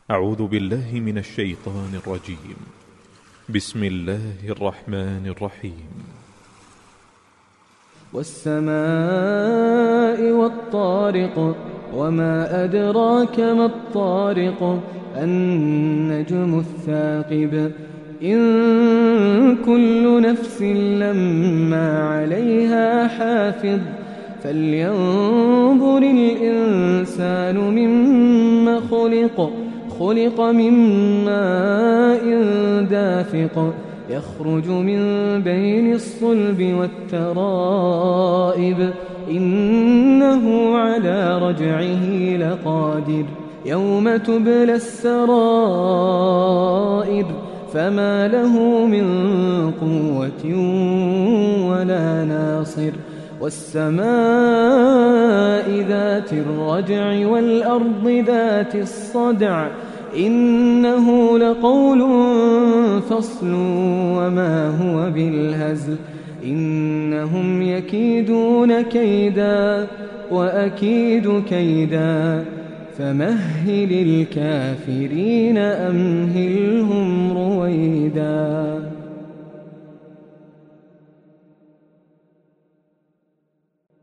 أعوذ بالله من الشيطان الرجيم. بسم الله الرحمن الرحيم. والسماء والطارق وما أدراك ما الطارق النجم الثاقب إن كل نفس لما عليها حافظ فلينظر الإنسان مما خلق من ماء دافق يخرج من بين الصلب والترائب إنه على رجعه لقادر يوم تبلى السرائر فما له من قوة ولا ناصر والسماء ذات الرجع والأرض ذات الصدع إنه لقول فصل وما هو بالهزل إنهم يكيدون كيدا وأكيد كيدا فمهل الكافرين أمهلهم